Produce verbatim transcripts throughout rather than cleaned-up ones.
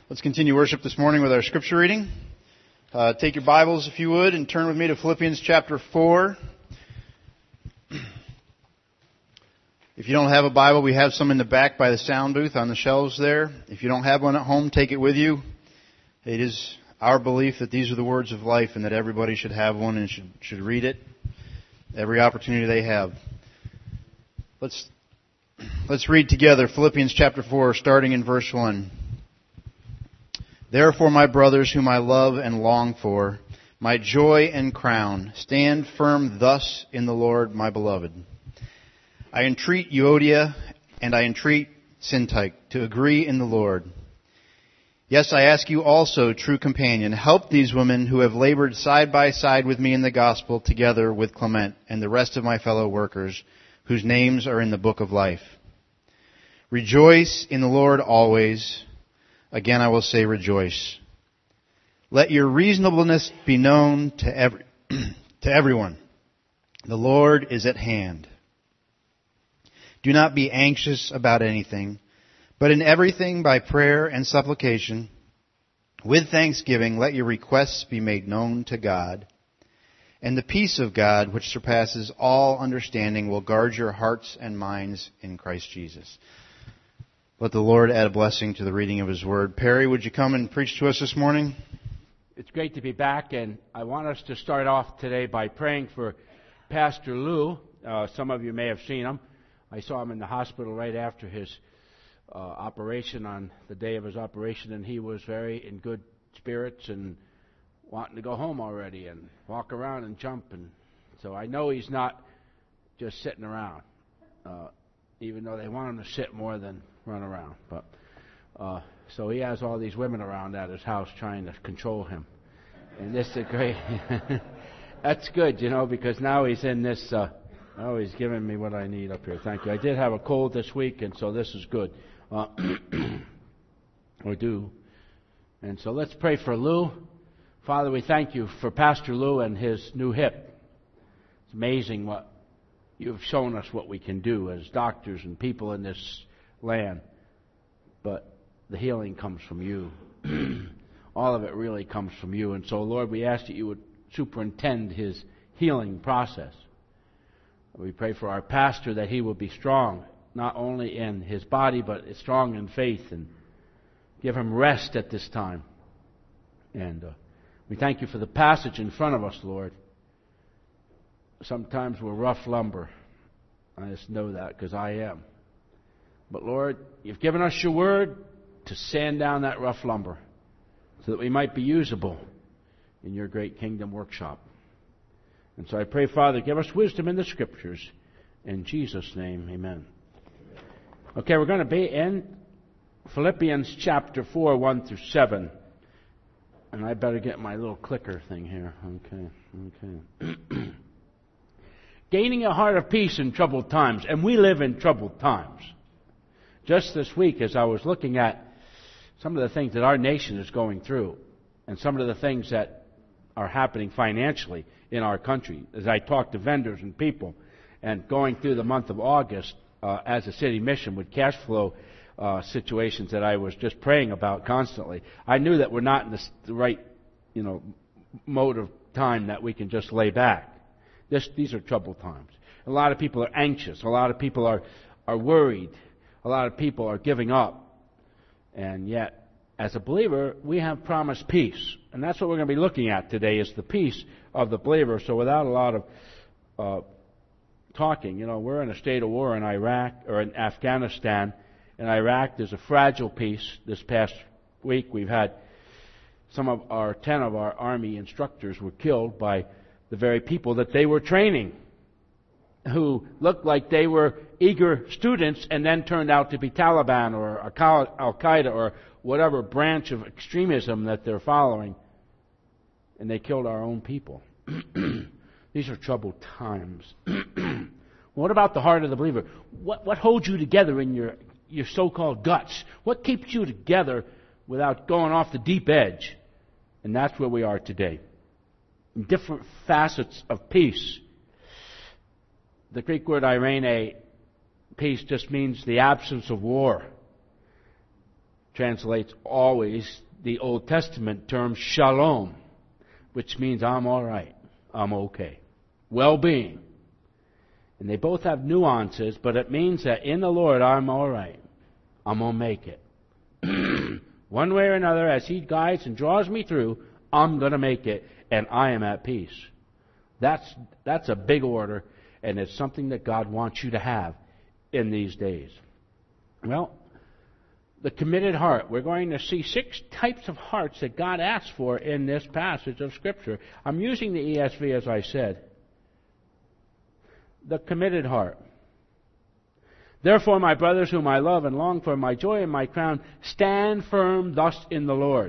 Let's continue worship this morning with our scripture reading. Uh, take your Bibles, if you would, and turn with me to Philippians chapter four. If you don't have a Bible, we have some in the back by the sound booth on the shelves there. If you don't have one at home, take it with you. It is our belief that these are the words of life and that everybody should have one and should, should read it every opportunity they have. Let's, let's read together Philippians chapter four, starting in verse one. Therefore, my brothers, whom I love and long for, my joy and crown, stand firm thus in the Lord, my beloved. I entreat Euodia and I entreat Syntyche to agree in the Lord. Yes, I ask you also, true companion, help these women who have labored side by side with me in the gospel, together with Clement and the rest of my fellow workers, whose names are in the book of life. Rejoice in the Lord always. Again, I will say rejoice. Let your reasonableness be known to every, to everyone. The Lord is at hand. Do not be anxious about anything, but in everything by prayer and supplication, with thanksgiving, let your requests be made known to God. And the peace of God, which surpasses all understanding, will guard your hearts and minds in Christ Jesus. Let the Lord add a blessing to the reading of His Word. Perry, would you come and preach to us this morning? It's great to be back, and I want us to start off today by praying for Pastor Lou. Uh, some of you may have seen him. I saw him in the hospital right after his uh, operation, on the day of his operation, and he was very in good spirits and wanting to go home already and walk around and jump. And so I know he's not just sitting around, uh, even though they want him to sit more than run around. But uh, so he has all these women around at his house trying to control him. And this is great. That's good, you know, because now he's in this, uh, oh, he's giving me what I need up here. Thank you. I did have a cold this week, and so this is good. Uh, or do. And so let's pray for Lou. Father, we thank you for Pastor Lou and his new hip. It's amazing what you've shown us what we can do as doctors and people in this land. But the healing comes from you. All of it really comes from you. And so, Lord, we ask that you would superintend his healing process. We pray for our pastor that he will be strong, not only in his body, but strong in faith, and give him rest at this time. And uh, we thank you for the passage in front of us, Lord. Sometimes we're rough lumber. I just know that because I am. But Lord, you've given us your word to sand down that rough lumber so that we might be usable in your great kingdom workshop. And so I pray, Father, give us wisdom in the Scriptures. In Jesus' name, amen. Okay, we're going to be in Philippians chapter four, one through seven. And I better get my little clicker thing here. Okay, okay. Gaining a heart of peace in troubled times. And we live in troubled times. Just this week, as I was looking at some of the things that our nation is going through, and some of the things that are happening financially in our country, as I talked to vendors and people, and going through the month of August uh, as a city mission with cash flow uh, situations that I was just praying about constantly, I knew that we're not in the, the right, you know, mode of time that we can just lay back. This, these are troubled times. A lot of people are anxious. A lot of people are, are worried. A lot of people are giving up. And yet, as a believer, we have promised peace. And that's what we're going to be looking at today, is the peace of the believer. So without a lot of uh, talking, you know, we're in a state of war in Iraq, or in Afghanistan. In Iraq, there's a fragile peace. This past week, we've had some of our, ten of our Army instructors were killed by the very people that they were training, who looked like they were eager students and then turned out to be Taliban or Al-Qaeda or whatever branch of extremism that they're following. And they killed our own people. These are troubled times. What about the heart of the believer? What, what holds you together in your, your so-called guts? What keeps you together without going off the deep edge? And that's where we are today. In different facets of peace. The Greek word eirene, peace, just means the absence of war. translates always the Old Testament term shalom, which means I'm all right, I'm okay, well-being. And they both have nuances, but it means that in the Lord I'm all right, I'm going to make it. One way or another, as He guides and draws me through, I'm going to make it, and I am at peace. That's, that's a big order, and it's something that God wants you to have in these days. Well, the committed heart. We're going to see six types of hearts that God asks for in this passage of Scripture. I'm using the E S V as I said. The committed heart. Therefore, my brothers whom I love and long for, my joy and my crown, stand firm thus in the Lord.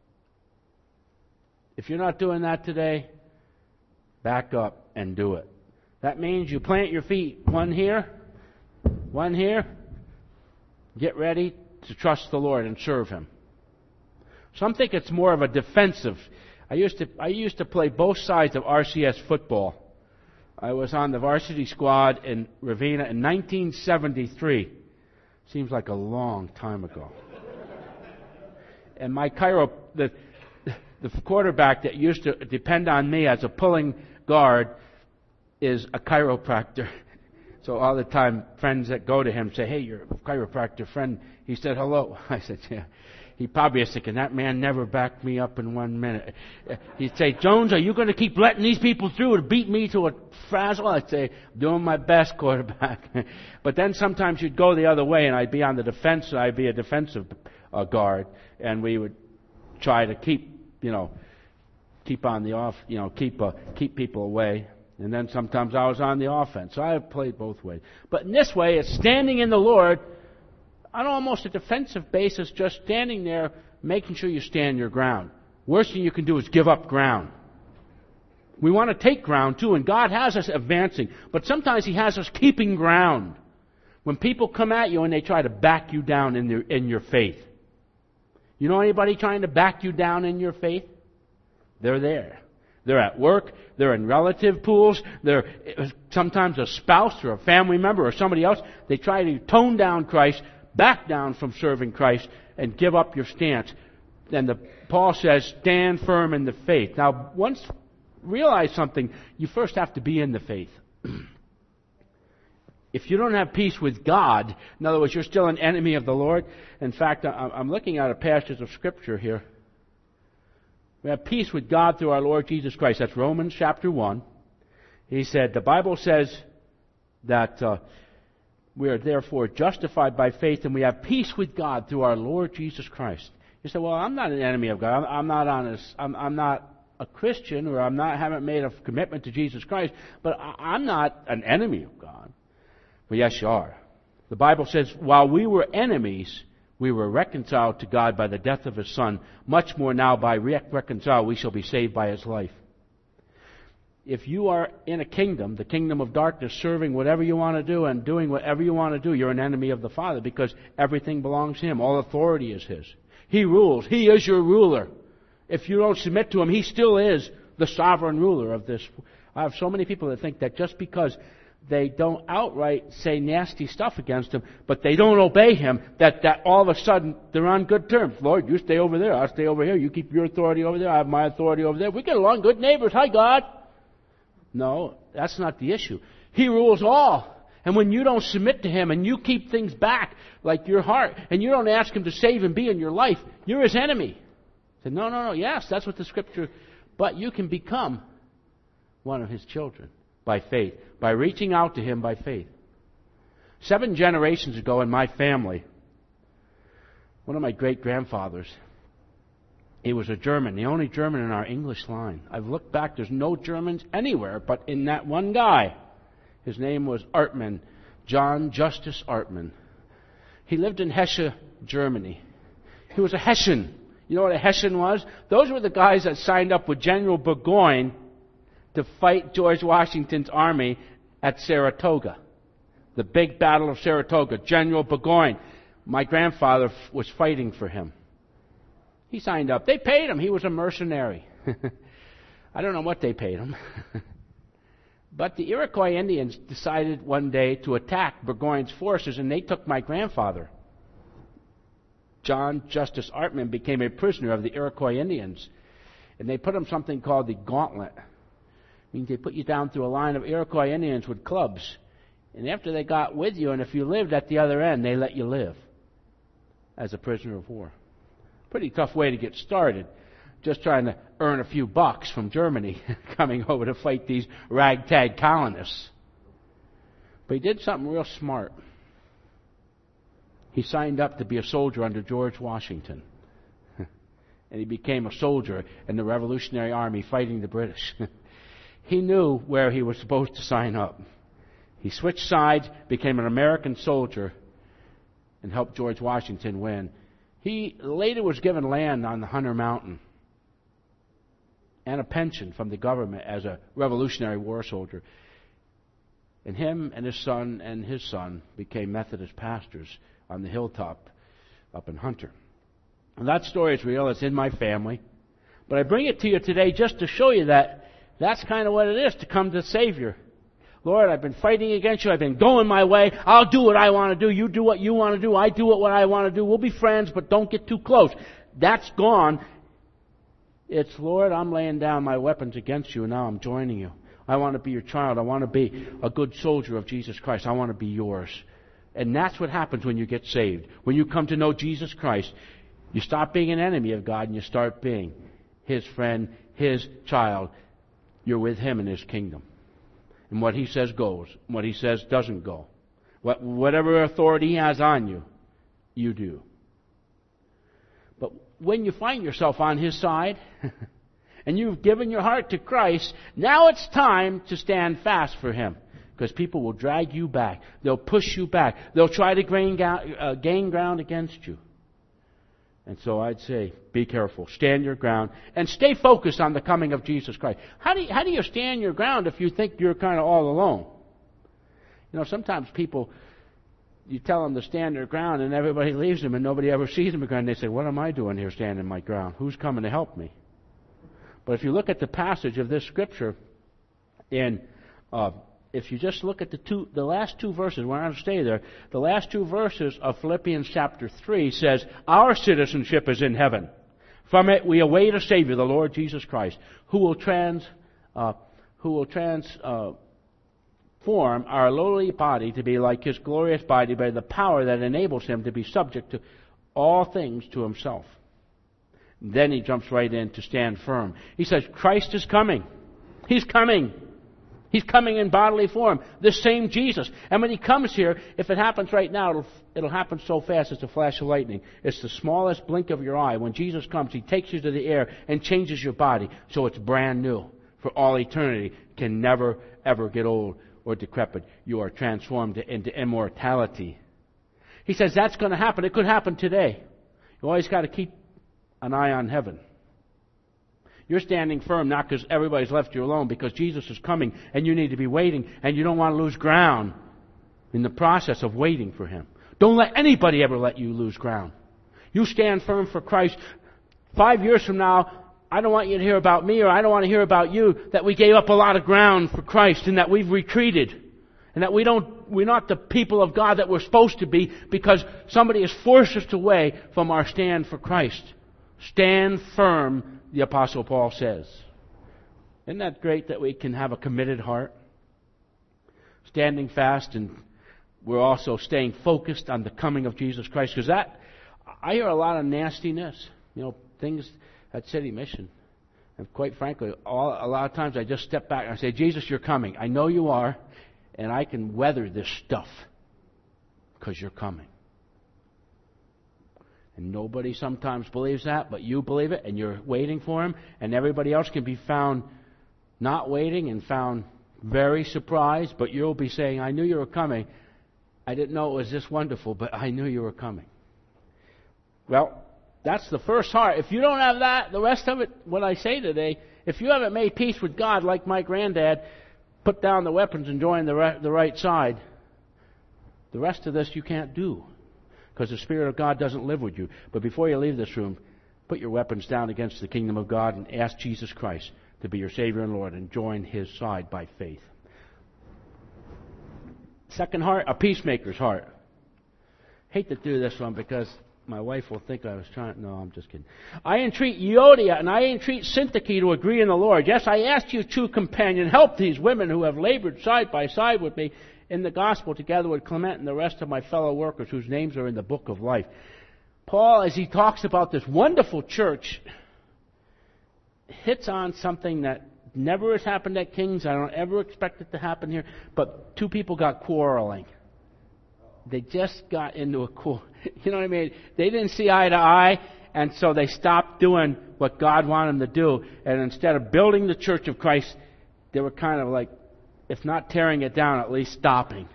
If you're not doing that today, back up and do it. That means you plant your feet, one here, one here. Get ready to trust the Lord and serve Him. Some think it's more of a defensive. I used to I used to play both sides of R C S football. I was on the varsity squad in Ravenna in nineteen seventy-three. Seems like a long time ago. And my chiro, the, the quarterback that used to depend on me as a pulling guard is a chiropractor. So all the time, friends that go to him say, "Hey, you're a chiropractor friend." He said, "Hello." I said, "Yeah." He probably is thinking, that man never backed me up in one minute. He'd say, "Jones, are you going to keep letting these people through to beat me to a frazzle?" I'd say, "Doing my best, quarterback." But then sometimes you'd go the other way, and I'd be on the defense, and I'd be a defensive uh, guard, and we would try to keep, you know, keep on the off, you know, keep uh, keep people away. And then sometimes I was on the offense. So I have played both ways. But in this way, it's standing in the Lord on almost a defensive basis, just standing there, making sure you stand your ground. Worst thing you can do is give up ground. We want to take ground too, and God has us advancing. But sometimes He has us keeping ground. When people come at you and they try to back you down in, their, in your faith. You know anybody trying to back you down in your faith? They're there. They're at work. They're in relative pools. They're sometimes a spouse or a family member or somebody else. They try to tone down Christ, back down from serving Christ, and give up your stance. And the, Paul says, stand firm in the faith. Now, once realize something, you first have to be in the faith. If you don't have peace with God, in other words, you're still an enemy of the Lord. In fact, I'm looking at a passage of Scripture here. We have peace with God through our Lord Jesus Christ. That's Romans chapter one. He said, the Bible says that uh, we are therefore justified by faith, and we have peace with God through our Lord Jesus Christ. You say, well, I'm not an enemy of God. I'm, I'm not honest. I'm, I'm not a Christian, or I'm not haven't made a commitment to Jesus Christ, but I, I'm not an enemy of God. Well, yes, you are. The Bible says, while we were enemies, we were reconciled to God by the death of His Son. Much more now, by re- reconciled, we shall be saved by His life. If you are in a kingdom, the kingdom of darkness, serving whatever you want to do and doing whatever you want to do, you're an enemy of the Father, because everything belongs to Him. All authority is His. He rules. He is your ruler. If you don't submit to Him, He still is the sovereign ruler of this. I have so many people that think that just because they don't outright say nasty stuff against Him, but they don't obey Him, that, that all of a sudden they're on good terms. Lord, you stay over there, I'll stay over here. You keep your authority over there, I have my authority over there. We get along, good neighbors. Hi, God. No, that's not the issue. He rules all. And when you don't submit to Him and you keep things back, like your heart, and you don't ask Him to save and be in your life, you're His enemy. I said, no, no, no, yes, that's what the Scripture, but you can become one of His children by faith, by reaching out to Him by faith. Seven generations ago in my family, one of my great-grandfathers, he was a German, the only German in our English line. I've looked back, there's no Germans anywhere but in that one guy. His name was Artman, John Justus Artman. He lived in Hesse, Germany. He was a Hessian. You know what a Hessian was? Those were the guys that signed up with General Burgoyne to fight George Washington's army at Saratoga. The big battle of Saratoga. General Burgoyne. My grandfather f- was fighting for him. He signed up. They paid him. He was a mercenary. I don't know what they paid him. But the Iroquois Indians decided one day to attack Burgoyne's forces, and they took my grandfather John Justice Artman became a prisoner of the Iroquois Indians. And they put him something called the gauntlet. It means they put you down through a line of Iroquois Indians with clubs. And after they got with you, and if you lived at the other end, they let you live as a prisoner of war. Pretty tough way to get started. Just trying to earn a few bucks from Germany coming over to fight these ragtag colonists. But he did something real smart. He signed up to be a soldier under George Washington. And he became a soldier in the Revolutionary Army fighting the British. He knew where he was supposed to sign up. He switched sides, became an American soldier, and helped George Washington win. He later was given land on the Hunter Mountain and a pension from the government as a Revolutionary War soldier. And him and his son and his son became Methodist pastors on the hilltop up in Hunter. And that story is real. It's in my family. But I bring it to you today just to show you that that's kind of what it is to come to the Savior. Lord, I've been fighting against you. I've been going my way. I'll do what I want to do. You do what you want to do. I do what I want to do. We'll be friends, but don't get too close. That's gone. It's, Lord, I'm laying down my weapons against you, and now I'm joining you. I want to be your child. I want to be a good soldier of Jesus Christ. I want to be yours. And that's what happens when you get saved. When you come to know Jesus Christ, you stop being an enemy of God and you start being His friend, His child. You're with Him in His kingdom. And what He says goes. What He says doesn't go. What, whatever authority He has on you, you do. But when you find yourself on His side and you've given your heart to Christ, now it's time to stand fast for Him. Because people will drag you back. They'll push you back. They'll try to gain, uh, gain ground against you. And so I'd say, be careful. Stand your ground. And stay focused on the coming of Jesus Christ. How do you, how do you stand your ground if you think you're kind of all alone? You know, sometimes people, you tell them to stand their ground and everybody leaves them and nobody ever sees them again. They say, what am I doing here standing my ground? Who's coming to help me? But if you look at the passage of this scripture in... Uh, If you just look at the two, the last two verses, we're not going to stay there. The last two verses of Philippians chapter three says, our citizenship is in heaven. From it we await a Savior, the Lord Jesus Christ, who will trans, uh, who will transform uh, our lowly body to be like His glorious body by the power that enables Him to be subject to all things to Himself. Then he jumps right in to stand firm. He says, Christ is coming. He's coming. He's coming in bodily form, this same Jesus. And when He comes here, if it happens right now, it'll, it'll happen so fast it's a flash of lightning. It's the smallest blink of your eye. When Jesus comes, He takes you to the air and changes your body so it's brand new for all eternity. Can never, ever get old or decrepit. You are transformed into immortality. He says that's going to happen. It could happen today. You always got to keep an eye on heaven. You're standing firm not because everybody's left you alone, because Jesus is coming and you need to be waiting, and you don't want to lose ground in the process of waiting for Him. Don't let anybody ever let you lose ground. You stand firm for Christ. Five years from now, I don't want you to hear about me, or I don't want to hear about you that we gave up a lot of ground for Christ and that we've retreated and that we don't, we're not the people of God that we're supposed to be because somebody has forced us away from our stand for Christ. Stand firm, the Apostle Paul says. Isn't that great that we can have a committed heart? Standing fast, and we're also staying focused on the coming of Jesus Christ. Because that, I hear a lot of nastiness. You know, things at City Mission. And quite frankly, all, a lot of times I just step back and I say, Jesus, you're coming. I know you are, and I can weather this stuff because you're coming. And nobody sometimes believes that, but you believe it, and you're waiting for Him, and everybody else can be found not waiting and found very surprised, but you'll be saying, I knew you were coming. I didn't know it was this wonderful, but I knew you were coming. Well, that's the first heart. If you don't have that, the rest of it, what I say today, if you haven't made peace with God like my granddad, put down the weapons and join the, re- the right side, the rest of this you can't do. Because the Spirit of God doesn't live with you. But before you leave this room, put your weapons down against the kingdom of God and ask Jesus Christ to be your Savior and Lord and join His side by faith. Second heart, a peacemaker's heart. Hate to do this one because My wife will think I was trying... No, I'm just kidding. I entreat Euodia and I entreat Syntyche to agree in the Lord. Yes, I ask you, true companion, help these women who have labored side by side with me in the gospel, together with Clement and the rest of my fellow workers whose names are in the book of life. Paul, as he talks about this wonderful church, hits on something that never has happened at King's. I don't ever expect it to happen here. But two people got quarreling. They just got into a quarrel. You know what I mean? They didn't see eye to eye, and so they stopped doing what God wanted them to do. And instead of building the church of Christ, they were kind of like, if not tearing it down, at least stopping.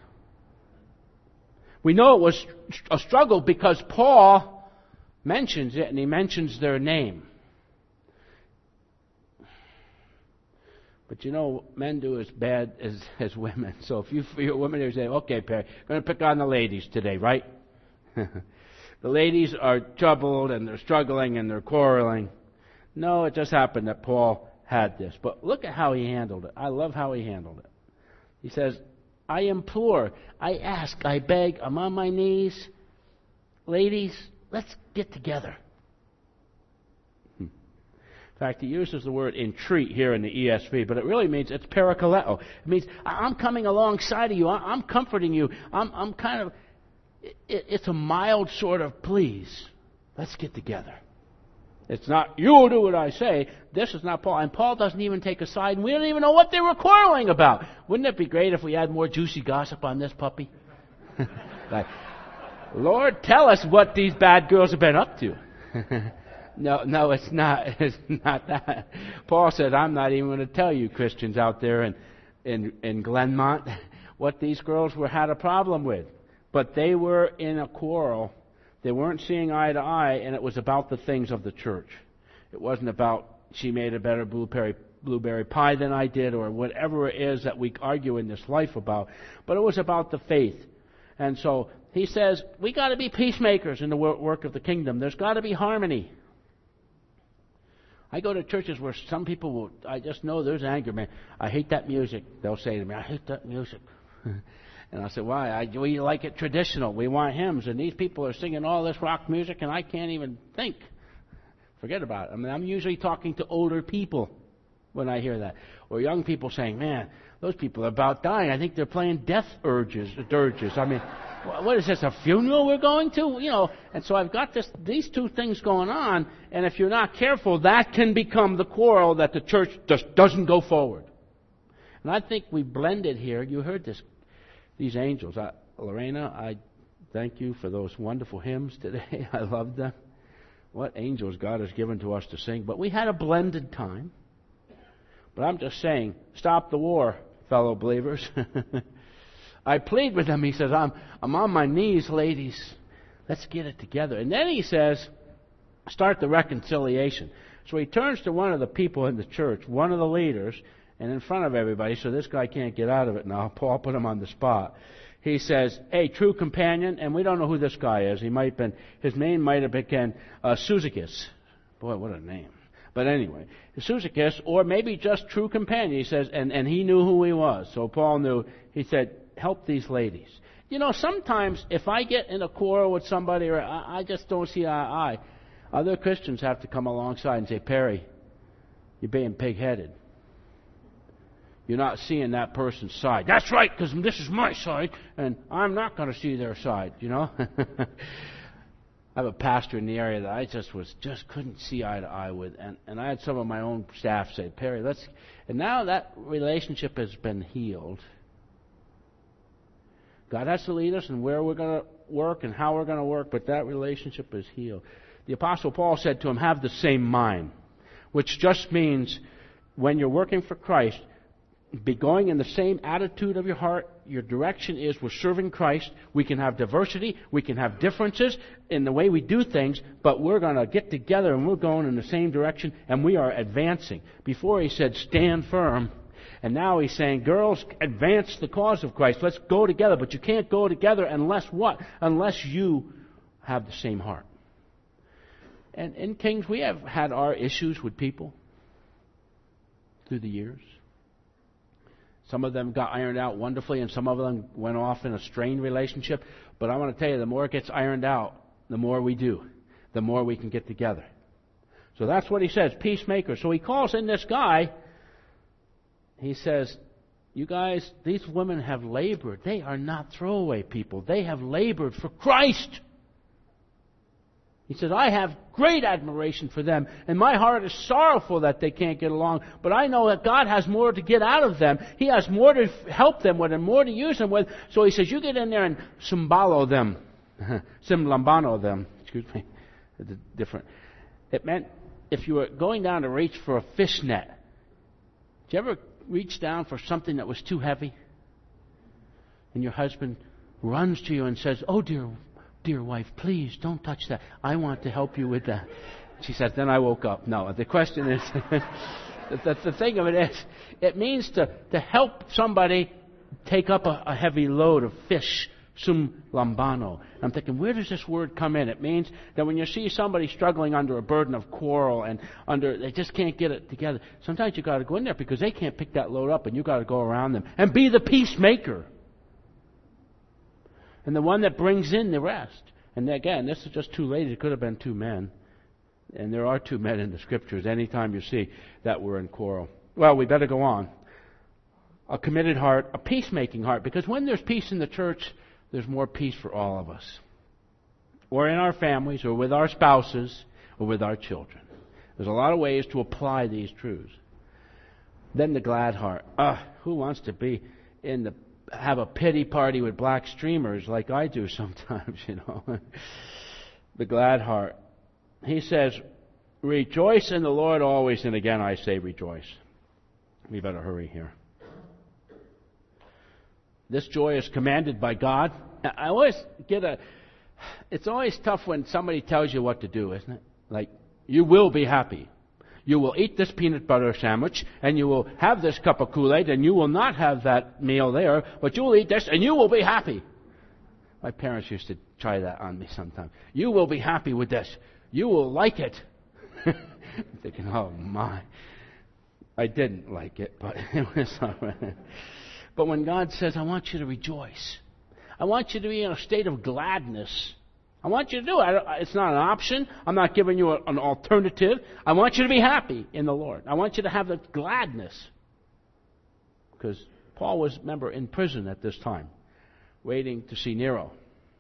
We know it was a struggle because Paul mentions it, and he mentions their name. But you know, men do as bad as, as women. So if you, for your women, you say, okay, Perry, I'm going to pick on the ladies today, right? The ladies are troubled and they're struggling and they're quarreling. No, it just happened that Paul had this. But look at how he handled it. I love how he handled it. He says, I implore, I ask, I beg, I'm on my knees. Ladies, let's get together. In fact, he uses the word entreat here in the E S V, but it really means it's parakaleo. It means I'm coming alongside of you. I'm comforting you. I'm, I'm kind of, it, it's a mild sort of please. Let's get together. It's not, you'll do what I say. This is not Paul. And Paul doesn't even take a side, and we don't even know what they were quarreling about. Wouldn't it be great if we had more juicy gossip on this puppy? Like, Lord, tell us what these bad girls have been up to. No, no, it's not. It's not that. Paul said, I'm not even going to tell you, Christians out there in, in, in Glenmont, what these girls were had a problem with. But they were in a quarrel. They weren't seeing eye to eye, and it was about the things of the church. It wasn't about she made a better blueberry, blueberry pie than I did, or whatever it is that we argue in this life about. But it was about the faith. And so he says, we got to be peacemakers in the work of the kingdom. There's got to be harmony. I go to churches where some people will, I just know there's anger, man. I hate that music. They'll say to me, I hate that music. And I say, why? I, we like it traditional. We want hymns. And these people are singing all this rock music, and I can't even think. Forget about it. I mean, I'm usually talking to older people when I hear that. Or young people saying, man, those people are about dying. I think they're playing death urges, dirges. I mean, what is this, a funeral we're going to? You know, and so I've got this, these two things going on, and if you're not careful, that can become the quarrel that the church just doesn't go forward. And I think we blended here. You heard this, these angels. I, Lorena, I thank you for those wonderful hymns today. I love them. What angels God has given to us to sing. But we had a blended time. But I'm just saying, stop the war, fellow believers. I plead with them. He says, I'm, I'm on my knees, ladies. Let's get it together. And then he says, start the reconciliation. So he turns to one of the people in the church, one of the leaders, and in front of everybody, so this guy can't get out of it now. Paul put him on the spot. He says, hey, true companion, and we don't know who this guy is. He might have been, his name might have been uh, Syzygus. Boy, what a name. But anyway, Syzygus, or maybe just true companion. He says, and, and he knew who he was. So Paul knew. He said, help these ladies. You know, sometimes if I get in a quarrel with somebody or I, I just don't see eye to eye, other Christians have to come alongside and say, Perry, you're being pig-headed. You're not seeing that person's side. That's right, because this is my side, and I'm not going to see their side, you know. I have a pastor in the area that I just was just couldn't see eye to eye with, and, and I had some of my own staff say, Perry, let's... And now that relationship has been healed. God has to lead us in where we're going to work and how we're going to work, but that relationship is healed. The Apostle Paul said to him, have the same mind, which just means when you're working for Christ, be going in the same attitude of your heart. Your direction is we're serving Christ. We can have diversity. We can have differences in the way we do things, but we're going to get together and we're going in the same direction and we are advancing. Before he said, stand firm. And now he's saying, girls, advance the cause of Christ. Let's go together. But you can't go together unless what? Unless you have the same heart. And in Kings, we have had our issues with people through the years. Some of them got ironed out wonderfully, and some of them went off in a strained relationship. But I want to tell you, the more it gets ironed out, the more we do, the more we can get together. So that's what he says, peacemaker. So he calls in this guy. He says, you guys, these women have labored. They are not throwaway people. They have labored for Christ. He says, I have great admiration for them, and my heart is sorrowful that they can't get along, but I know that God has more to get out of them. He has more to help them with and more to use them with. So he says, you get in there and simbalo them. Simlambano them. Excuse me. It's different. It meant if you were going down to reach for a fish net, did you ever reach down for something that was too heavy? And your husband runs to you and says, oh, dear Dear wife, please don't touch that. I want to help you with that. She says, then I woke up. No, the question is, the, the thing of it is, it means to, to help somebody take up a, a heavy load of fish. Sum lambano. I'm thinking, where does this word come in? It means that when you see somebody struggling under a burden of quarrel and under, they just can't get it together. Sometimes you got to go in there because they can't pick that load up, and you got to go around them and be the peacemaker. And the one that brings in the rest. And again, this is just two ladies. It could have been two men. And there are two men in the Scriptures anytime you see that we're in quarrel. Well, we better go on. A committed heart, a peacemaking heart. Because when there's peace in the church, there's more peace for all of us. Or in our families, or with our spouses, or with our children. There's a lot of ways to apply these truths. Then the glad heart. Ah, who wants to be in the have a pity party with black streamers like I do sometimes, you know. The glad heart. He says, rejoice in the Lord always, and again I say rejoice. We better hurry here. This joy is commanded by God. I always get a... It's always tough when somebody tells you what to do, isn't it? Like, you will be happy. You will eat this peanut butter sandwich, and you will have this cup of Kool-Aid, and you will not have that meal there, but you will eat this, and you will be happy. My parents used to try that on me sometimes. You will be happy with this. You will like it. I'm thinking, oh my. I didn't like it, but it was all right. But when God says, I want you to rejoice. I want you to be in a state of gladness. I want you to do it. It's not an option. I'm not giving you an alternative. I want you to be happy in the Lord. I want you to have the gladness. Because Paul was, remember, in prison at this time, waiting to see Nero.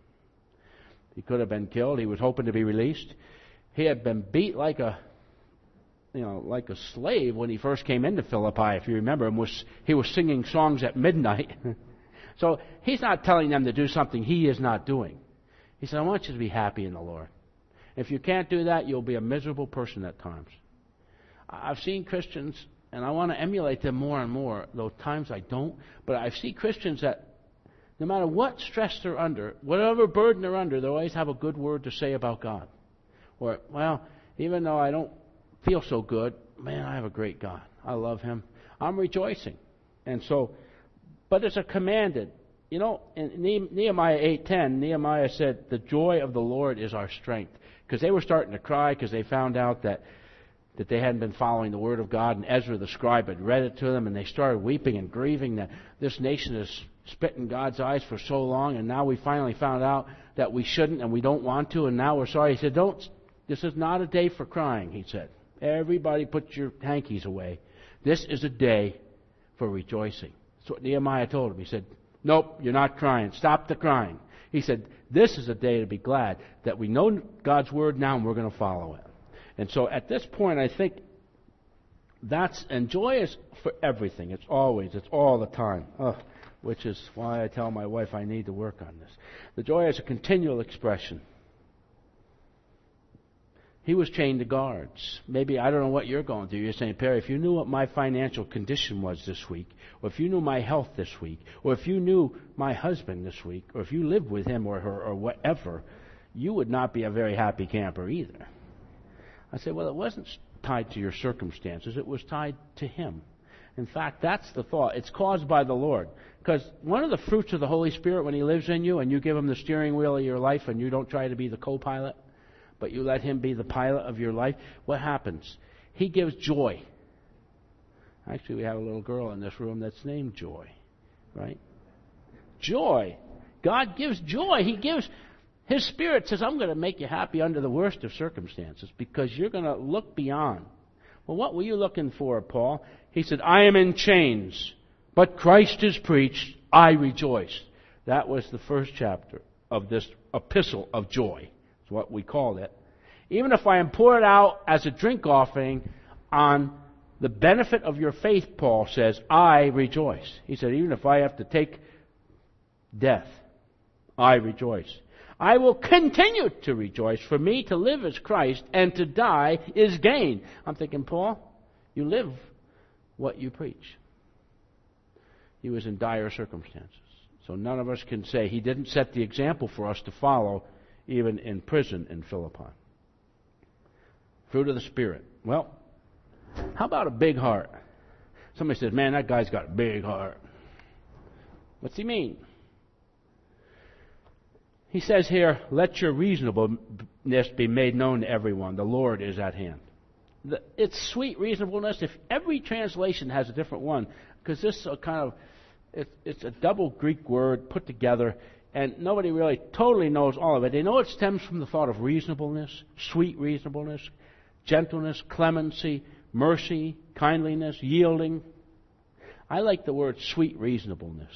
He could have been killed. He was hoping to be released. He had been beat like a, you know, like a slave when he first came into Philippi, if you remember. And was, he was singing songs at midnight. So he's not telling them to do something he is not doing. He said, I want you to be happy in the Lord. If you can't do that, you'll be a miserable person at times. I've seen Christians, and I want to emulate them more and more, though times I don't, but I see Christians that no matter what stress they're under, whatever burden they're under, they always have a good word to say about God. Or, well, even though I don't feel so good, man, I have a great God. I love Him. I'm rejoicing. And so, but it's a commanded. You know, in Nehemiah eight ten, Nehemiah said, the joy of the Lord is our strength. Because they were starting to cry because they found out that, that they hadn't been following the Word of God. And Ezra the scribe had read it to them. And they started weeping and grieving that this nation has spit in God's eyes for so long. And now we finally found out that we shouldn't and we don't want to. And now we're sorry. He said, don't, this is not a day for crying, he said. Everybody put your hankies away. This is a day for rejoicing. That's what Nehemiah told him. He said, nope, you're not crying. Stop the crying. He said, this is a day to be glad that we know God's Word now and we're going to follow it. And so at this point, I think that's, and joy is for everything. It's always, it's all the time. Oh, which is why I tell my wife I need to work on this. The joy is a continual expression. He was chained to guards. Maybe, I don't know what you're going through. You're saying, Perry, if you knew what my financial condition was this week, or if you knew my health this week, or if you knew my husband this week, or if you lived with him or her or whatever, you would not be a very happy camper either. I said, well, it wasn't tied to your circumstances. It was tied to Him. In fact, that's the thought. It's caused by the Lord. Because one of the fruits of the Holy Spirit when He lives in you and you give Him the steering wheel of your life and you don't try to be the co-pilot, but you let Him be the pilot of your life, what happens? He gives joy. Actually, we have a little girl in this room that's named Joy, right? Joy. God gives joy. He gives His Spirit says, I'm going to make you happy under the worst of circumstances because you're going to look beyond. Well, what were you looking for, Paul? He said, I am in chains, but Christ is preached, I rejoice. That was the first chapter of this epistle of joy. That's what we called it. Even if I am poured out as a drink offering on the benefit of your faith, Paul says, I rejoice. He said, even if I have to take death, I rejoice. I will continue to rejoice. For me to live is Christ, and to die is gain. I'm thinking, Paul, you live what you preach. He was in dire circumstances. So none of us can say he didn't set the example for us to follow, even in prison in Philippi. Fruit of the Spirit. Well, how about a big heart? Somebody says, man, that guy's got a big heart. What's he mean? He says here, let your reasonableness be made known to everyone. The Lord is at hand. The, it's sweet reasonableness. If every translation has a different one, because this is a kind of, it, it's a double Greek word put together, and nobody really totally knows all of it. They know it stems from the thought of reasonableness, sweet reasonableness, gentleness, clemency, mercy, kindliness, yielding. I like the word sweet reasonableness.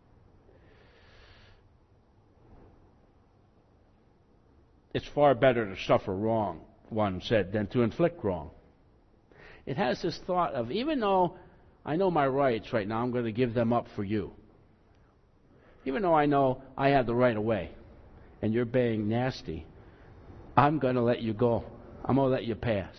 It's far better to suffer wrong, one said, than to inflict wrong. It has this thought of, even though I know my rights right now, I'm going to give them up for you. Even though I know I have the right of way, and you're being nasty, I'm going to let you go. I'm going to let you pass.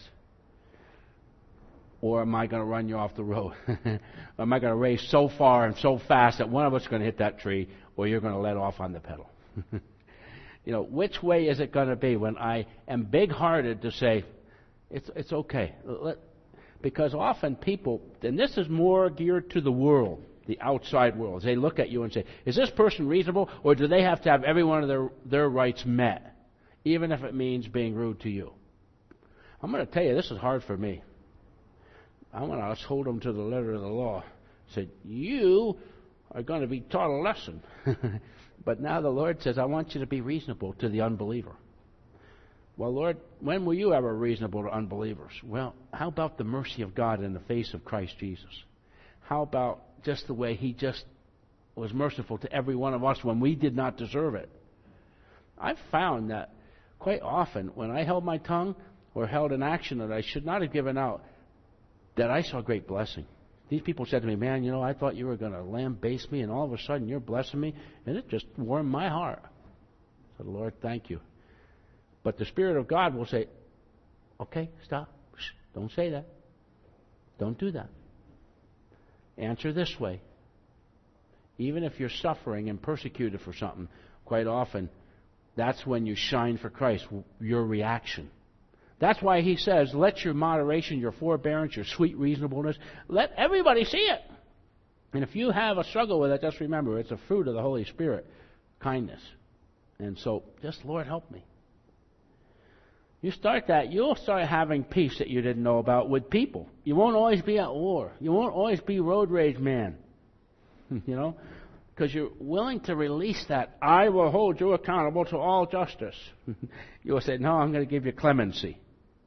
Or am I going to run you off the road? Or am I going to race so far and so fast that one of us is going to hit that tree, or you're going to let off on the pedal? You know, which way is it going to be when I am big-hearted to say, it's it's okay? Let, because often people, and this is more geared to the world, the outside world. They look at you and say, is this person reasonable, or do they have to have every one of their, their rights met, even if it means being rude to you? I'm going to tell you, this is hard for me. I'm going to hold them to the letter of the law. Said, you are going to be taught a lesson. But now the Lord says, I want you to be reasonable to the unbeliever. Well, Lord, when were you ever reasonable to unbelievers? Well, how about the mercy of God in the face of Christ Jesus? How about just the way He just was merciful to every one of us when we did not deserve it? I've found that quite often when I held my tongue or held an action that I should not have given out, that I saw great blessing. These people said to me, man, you know, I thought you were going to lambaste me, and all of a sudden you're blessing me, and it just warmed my heart. I said, Lord, thank you. But the Spirit of God will say, okay, stop. Shh, don't say that. Don't do that. Answer this way. Even if you're suffering and persecuted for something, quite often, that's when you shine for Christ, your reaction. That's why he says, let your moderation, your forbearance, your sweet reasonableness, let everybody see it. And if you have a struggle with it, just remember, it's a fruit of the Holy Spirit, kindness. And so, just, Lord, help me. You start that, you'll start having peace that you didn't know about with people. You won't always be at war. You won't always be road rage man. You know? Because you're willing to release that, I will hold you accountable to all justice. You'll say, no, I'm going to give you clemency.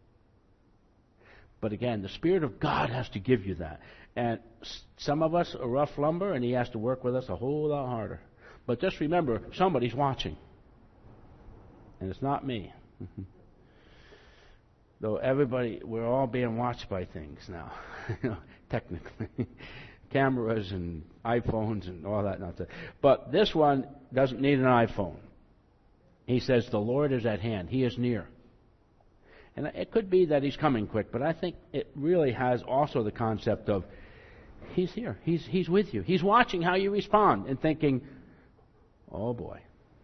But again, the Spirit of God has to give you that. And some of us are rough lumber, and He has to work with us a whole lot harder. But just remember, somebody's watching. And it's not me. Though everybody, we're all being watched by things now, you know, technically. Cameras and iPhones and all that nonsense. But this one doesn't need an iPhone. He says, the Lord is at hand. He is near. And it could be that He's coming quick, but I think it really has also the concept of He's here. He's, he's with you. He's watching how you respond and thinking, oh boy.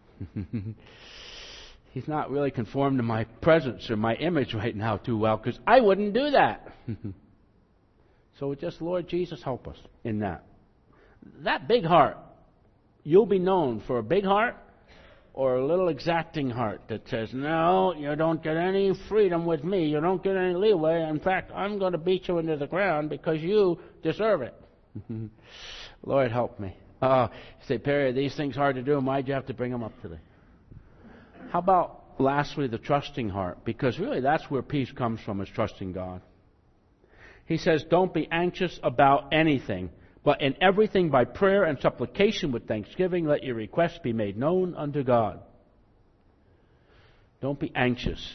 He's not really conformed to my presence or my image right now too well, because I wouldn't do that. So just, Lord Jesus, help us in that. That big heart, you'll be known for a big heart or a little exacting heart that says, no, you don't get any freedom with me. You don't get any leeway. In fact, I'm going to beat you into the ground because you deserve it. Lord, help me. Uh, say, Perry, are these things hard to do? Why'd you have to bring them up today? How about, lastly, the trusting heart? Because really that's where peace comes from, is trusting God. He says, don't be anxious about anything, but in everything by prayer and supplication with thanksgiving, let your requests be made known unto God. Don't be anxious.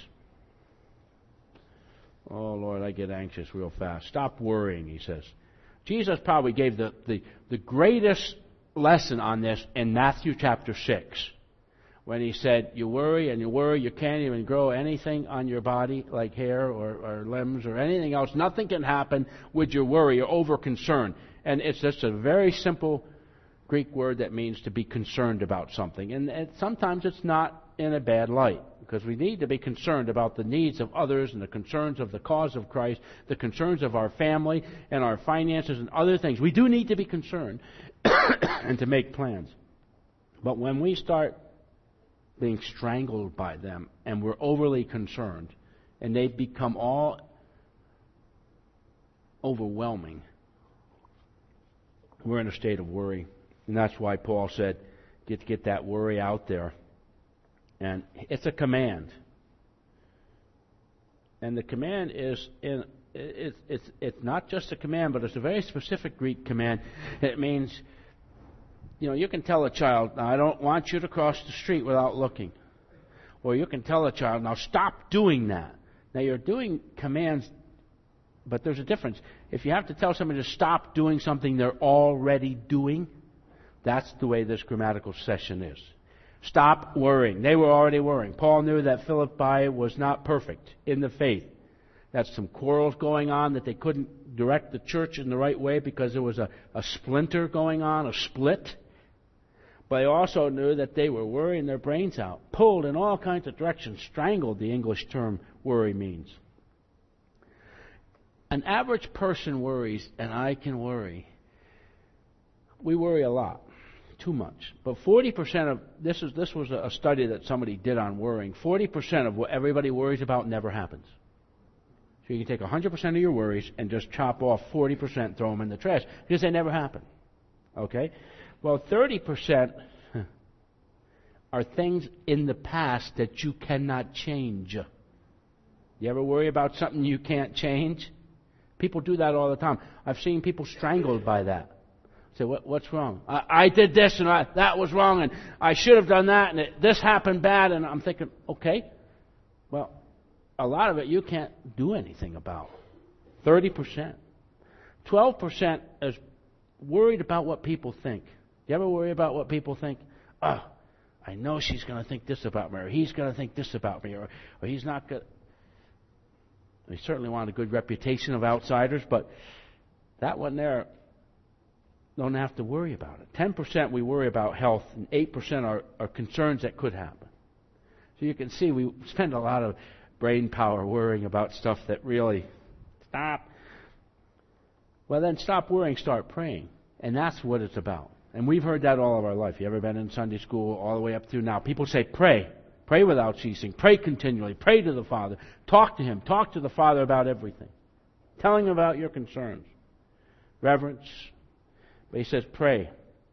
Oh, Lord, I get anxious real fast. Stop worrying, he says. Jesus probably gave the, the, the greatest lesson on this in Matthew chapter six, when he said, you worry and you worry, you can't even grow anything on your body, like hair or, or limbs or anything else. Nothing can happen with your worry. You're over concerned. And it's just a very simple Greek word that means to be concerned about something. And, and sometimes it's not in a bad light, because we need to be concerned about the needs of others and the concerns of the cause of Christ, the concerns of our family and our finances and other things. We do need to be concerned and to make plans. But when we start being strangled by them and we're overly concerned and they become all overwhelming, we're in a state of worry. And that's why Paul said, get, get that worry out there. And it's a command. And the command is, in, it's, it's, it's not just a command, but it's a very specific Greek command. It means, you know, you can tell a child, I don't want you to cross the street without looking. Or you can tell a child, now stop doing that. Now you're doing commands, but there's a difference. If you have to tell somebody to stop doing something they're already doing, that's the way this grammatical session is. Stop worrying. They were already worrying. Paul knew that Philippi was not perfect in the faith. That's some quarrels going on, that they couldn't direct the church in the right way because there was a, a splinter going on, a split. But they also knew that they were worrying their brains out, pulled in all kinds of directions, strangled, the English term worry means. An average person worries, and I can worry. We worry a lot. Too much. But forty percent of, this is this was a study that somebody did on worrying, forty percent of what everybody worries about never happens. So you can take one hundred percent of your worries and just chop off forty percent, throw them in the trash, because they never happen. Okay? Well, thirty percent are things in the past that you cannot change. You ever worry about something you can't change? People do that all the time. I've seen people strangled by that. Say, what, what's wrong? I, I did this and I, that was wrong and I should have done that and it, this happened bad. And I'm thinking, okay, well, a lot of it you can't do anything about. thirty percent. twelve percent is worried about what people think. You ever worry about what people think? Oh, I know she's going to think this about me, or he's going to think this about me, or, or he's not going to. They certainly want a good reputation of outsiders, but that one there, don't have to worry about it. ten percent we worry about health, and eight percent are, are concerns that could happen. So you can see we spend a lot of brain power worrying about stuff that really, stop. Well, then stop worrying, start praying. And that's what it's about. And we've heard that all of our life. You ever been in Sunday school all the way up through now? People say, pray. Pray without ceasing. Pray continually. Pray to the Father. Talk to Him. Talk to the Father about everything. Tell Him about your concerns. Reverence. But He says, pray.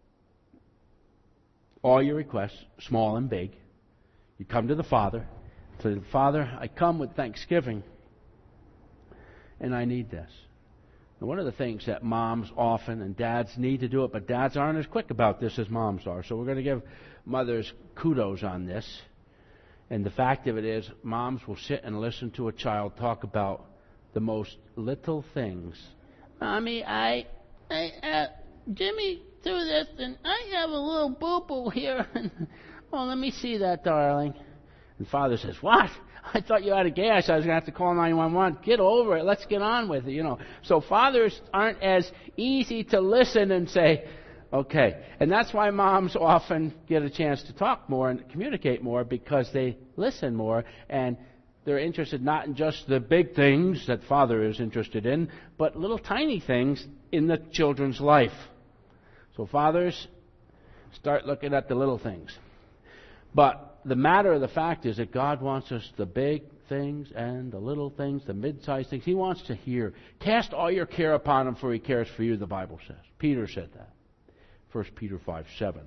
All your requests, small and big. You come to the Father. Say, Father, I come with thanksgiving, and I need this. And one of the things that moms often, and dads need to do it, but dads aren't as quick about this as moms are. So we're going to give mothers kudos on this. And the fact of it is, moms will sit and listen to a child talk about the most little things. Mommy, I, I, uh, Jimmy threw this, and I have a little boo-boo here. Oh, let me see that, darling. And father says, what? I thought you had a gas. I was going to have to call nine one one. Get over it. Let's get on with it, you know. So fathers aren't as easy to listen and say, okay. And that's why moms often get a chance to talk more and communicate more, because they listen more and they're interested not in just the big things that father is interested in, but little tiny things in the children's life. So fathers, start looking at the little things. But the matter of the fact is that God wants us the big things and the little things, the mid-sized things. He wants to hear. Cast all your care upon Him, for He cares for you, the Bible says. Peter said that. First Peter five seven.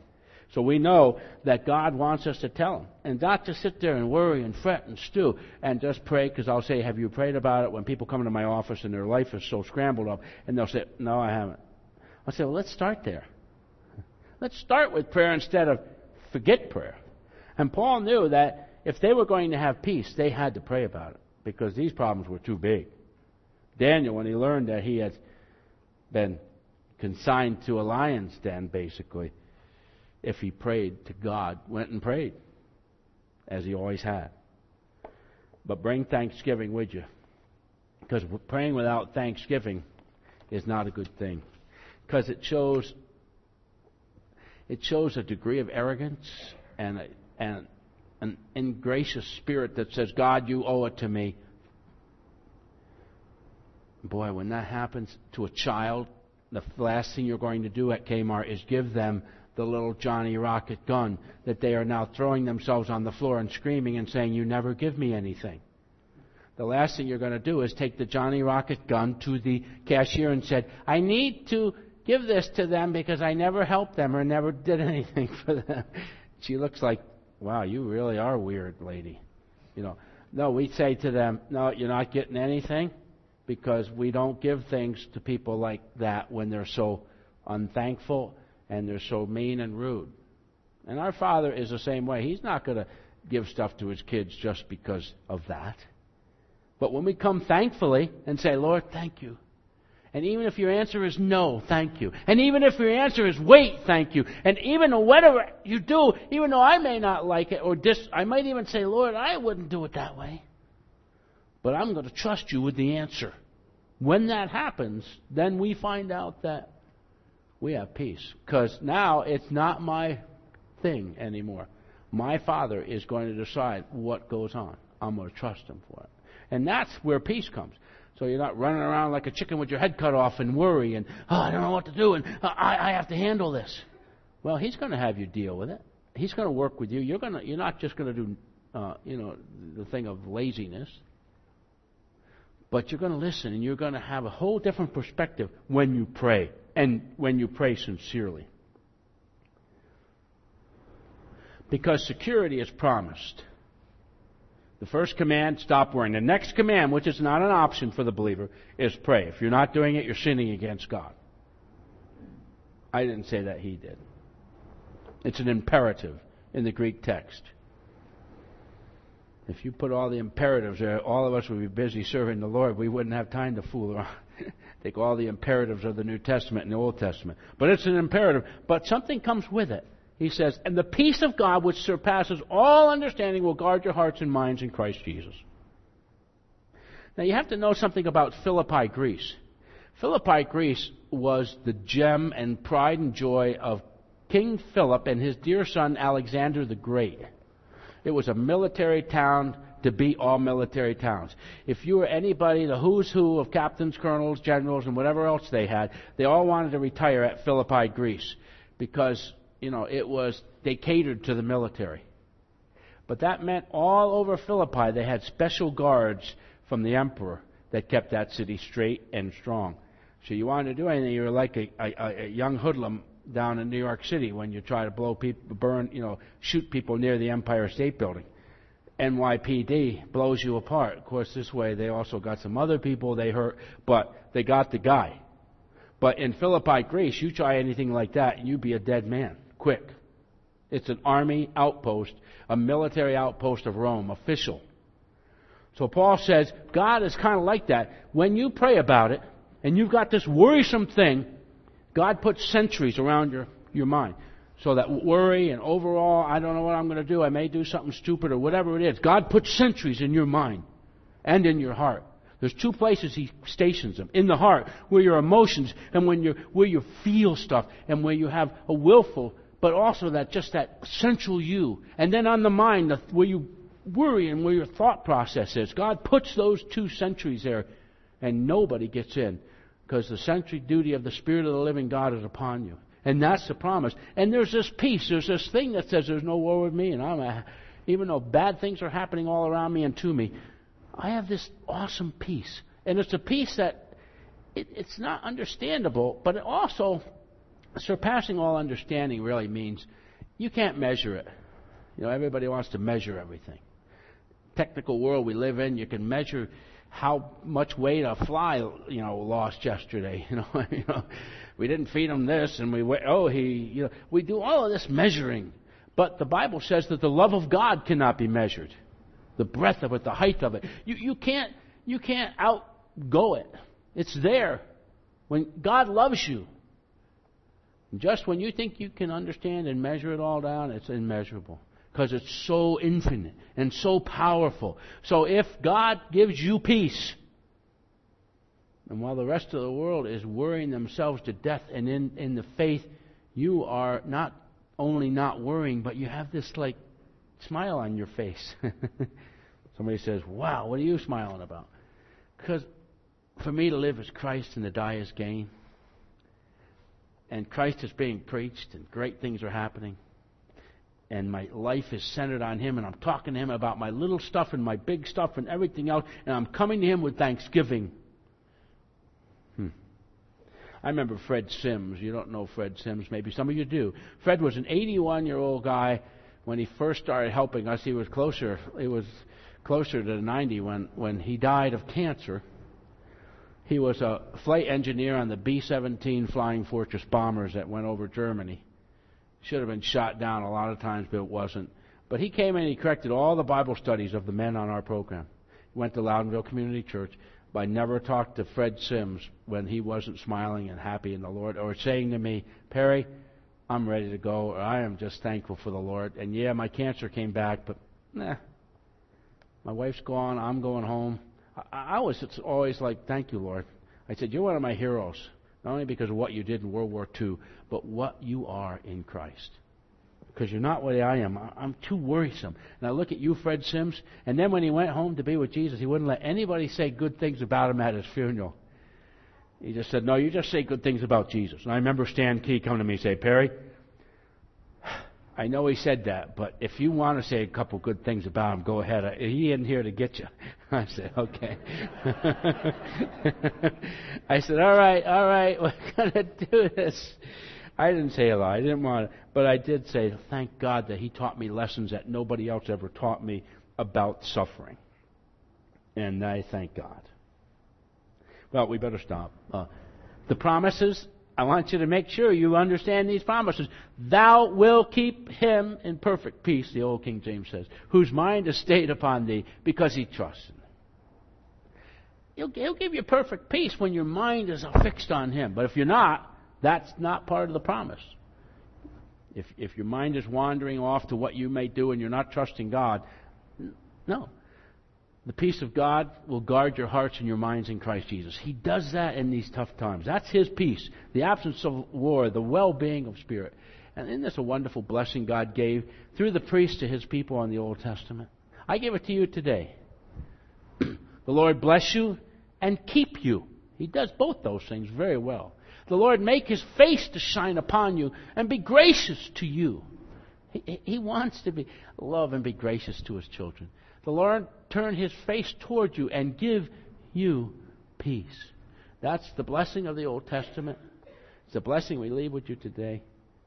So we know that God wants us to tell Him. And not to sit there and worry and fret and stew and just pray, because I'll say, have you prayed about it? When people come into my office and their life is so scrambled up, and they'll say, no, I haven't. I'll say, well, let's start there. Let's start with prayer instead of forget prayer. And Paul knew that if they were going to have peace, they had to pray about it, because these problems were too big. Daniel, when he learned that he had been consigned to a lion's den, basically, if he prayed to God, went and prayed, as he always had. But bring thanksgiving with you, because praying without thanksgiving is not a good thing, because it shows it shows a degree of arrogance and a, and an ingracious spirit that says, God, you owe it to me. Boy, when that happens to a child, the last thing you're going to do at Kmart is give them the little Johnny Rocket gun that they are now throwing themselves on the floor and screaming and saying, you never give me anything. The last thing you're going to do is take the Johnny Rocket gun to the cashier and said, I need to give this to them because I never helped them or never did anything for them. She looks like, wow, you really are weird, lady. You know, no, we say to them, no, you're not getting anything, because we don't give things to people like that when they're so unthankful and they're so mean and rude. And our Father is the same way. He's not going to give stuff to His kids just because of that. But when we come thankfully and say, Lord, thank you. And even if your answer is no, thank you. And even if your answer is wait, thank you. And even whatever you do, even though I may not like it, or dis- I might even say, Lord, I wouldn't do it that way. But I'm going to trust you with the answer. When that happens, then we find out that we have peace. Because now it's not my thing anymore. My Father is going to decide what goes on. I'm going to trust Him for it. And that's where peace comes. So you're not running around like a chicken with your head cut off and worry and, oh, I don't know what to do, and uh, I, I have to handle this. Well, He's going to have you deal with it. He's going to work with you. You're going to, you're not just going to do, uh, you know, the thing of laziness. But you're going to listen, and you're going to have a whole different perspective when you pray, and when you pray sincerely. Because security is promised. The first command, stop worrying. The next command, which is not an option for the believer, is pray. If you're not doing it, you're sinning against God. I didn't say that, He did. It's an imperative in the Greek text. If you put all the imperatives there, all of us would be busy serving the Lord. We wouldn't have time to fool around. Take all the imperatives of the New Testament and the Old Testament. But it's an imperative. But something comes with it. He says, and the peace of God, which surpasses all understanding, will guard your hearts and minds in Christ Jesus. Now you have to know something about Philippi, Greece. Philippi, Greece was the gem and pride and joy of King Philip and his dear son Alexander the Great. It was a military town to beat all military towns. If you were anybody, the who's who of captains, colonels, generals, and whatever else they had, they all wanted to retire at Philippi, Greece, because, you know, it was, they catered to the military. But that meant all over Philippi they had special guards from the emperor that kept that city straight and strong. So you wanted to do anything, you were like a, a, a young hoodlum down in New York City when you try to blow people, burn, you know, shoot people near the Empire State Building. N Y P D blows you apart. Of course, this way they also got some other people they hurt, but they got the guy. But in Philippi, Greece, you try anything like that, you'd be a dead man, quick. It's an army outpost, a military outpost of Rome, official. So Paul says, God is kind of like that. When you pray about it, and you've got this worrisome thing, God puts sentries around your, your mind. So that worry and overall, I don't know what I'm going to do, I may do something stupid or whatever it is. God puts sentries in your mind and in your heart. There's two places He stations them. In the heart, where your emotions and when you where you feel stuff and where you have a willful, but also that just that central you. And then on the mind, where you worry and where your thought process is. God puts those two sentries there, and nobody gets in. Because the sentry duty of the Spirit of the living God is upon you. And that's the promise. And there's this peace. There's this thing that says there's no war with me. And I'm a, even though bad things are happening all around me and to me, I have this awesome peace. And it's a peace that it, it's not understandable, but it also, surpassing all understanding really means You can't measure it. You know, everybody wants to measure everything. Technical world we live in, you can measure how much weight a fly, you know, lost yesterday. You know, you know, we didn't feed him this, and we oh he, you know, we do all of this measuring. But the Bible says that the love of God cannot be measured, the breadth of it, the height of it. You you can't you can't outgo it. It's there. When God loves you, just when you think you can understand and measure it all down, it's immeasurable. Because it's so infinite and so powerful. So if God gives you peace, and while the rest of the world is worrying themselves to death, and in, in the faith, you are not only not worrying, but you have this like smile on your face. Somebody says, wow, what are you smiling about? Because for me to live is Christ and to die is gain. And Christ is being preached and great things are happening. And my life is centered on Him, and I'm talking to Him about my little stuff and my big stuff and everything else, and I'm coming to Him with thanksgiving. Hmm. I remember Fred Sims. You don't know Fred Sims. Maybe some of you do. Fred was an eighty-one-year-old guy when he first started helping us. He was closer. It was closer to ninety when, when he died of cancer. He was a flight engineer on the B seventeen Flying Fortress bombers that went over Germany. Should have been shot down a lot of times, but it wasn't. But he came in and he corrected all the Bible studies of the men on our program. He went to Loudonville Community Church. But I never talked to Fred Sims when he wasn't smiling and happy in the Lord, or saying to me, Perry, I'm ready to go, or I am just thankful for the Lord. And yeah, my cancer came back, but nah, my wife's gone, I'm going home. I, I was it's always like, thank you, Lord. I said, you're one of my heroes. Not only because of what you did in World War Two, but what you are in Christ. Because you're not what I am. I'm too worrisome. And I look at you, Fred Sims, and then when he went home to be with Jesus, he wouldn't let anybody say good things about him at his funeral. He just said, no, you just say good things about Jesus. And I remember Stan Key coming to me and say, Perry, I know he said that, but if you want to say a couple good things about him, go ahead. He isn't here to get you. I said, okay. I said, all right, all right, we're going to do this. I didn't say a lot. I didn't want to. But I did say, thank God that He taught me lessons that nobody else ever taught me about suffering. And I thank God. Well, we better stop. Uh, the promises, I want you to make sure you understand these promises. Thou wilt keep him in perfect peace, the old King James says, whose mind is stayed upon thee because he trusts in thee. He'll, he'll give you perfect peace when your mind is fixed on Him. But if you're not, that's not part of the promise. If if your mind is wandering off to what you may do and you're not trusting God, no. The peace of God will guard your hearts and your minds in Christ Jesus. He does that in these tough times. That's His peace. The absence of war, the well-being of spirit. And isn't this a wonderful blessing God gave through the priest to His people in the Old Testament? I give it to you today. The Lord bless you and keep you. He does both those things very well. The Lord make His face to shine upon you and be gracious to you. He, he wants to be love and be gracious to His children. The Lord turn His face toward you and give you peace. That's the blessing of the Old Testament. It's the blessing we leave with you today.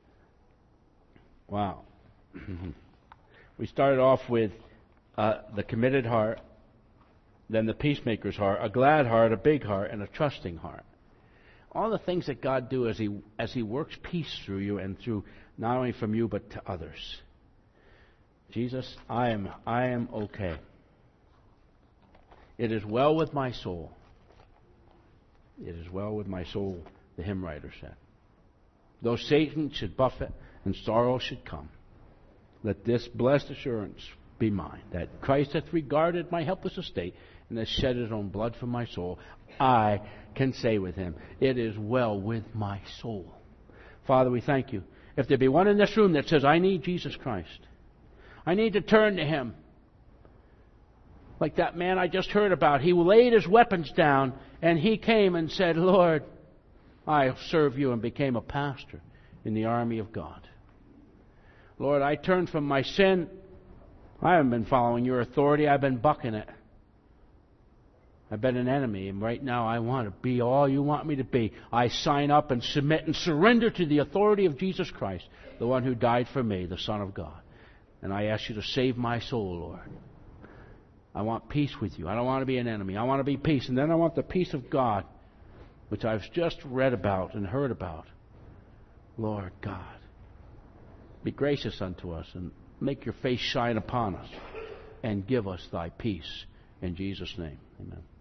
Wow. We started off with uh, the committed heart, then the peacemaker's heart, a glad heart, a big heart, and a trusting heart. All the things that God do as He as He works peace through you and through not only from you but to others. Jesus, I am I am okay. It is well with my soul. It is well with my soul, the hymn writer said. Though Satan should buffet and sorrow should come, let this blessed assurance be mine, that Christ hath regarded my helpless estate and has shed His own blood for my soul. I can say with Him, it is well with my soul. Father, we thank You. If there be one in this room that says, I need Jesus Christ, I need to turn to Him. Like that man I just heard about, he laid his weapons down and he came and said, Lord, I'll serve You, and became a pastor in the army of God. Lord, I turned from my sin. I haven't been following Your authority. I've been bucking it. I've been an enemy, and right now I want to be all you want me to be. I sign up and submit and surrender to the authority of Jesus Christ, the one who died for me, the Son of God. And I ask you to save my soul, Lord. I want peace with you. I don't want to be an enemy. I want to be peace. And then I want the peace of God, which I've just read about and heard about. Lord God, be gracious unto us and make your face shine upon us and give us thy peace. In Jesus' name, amen.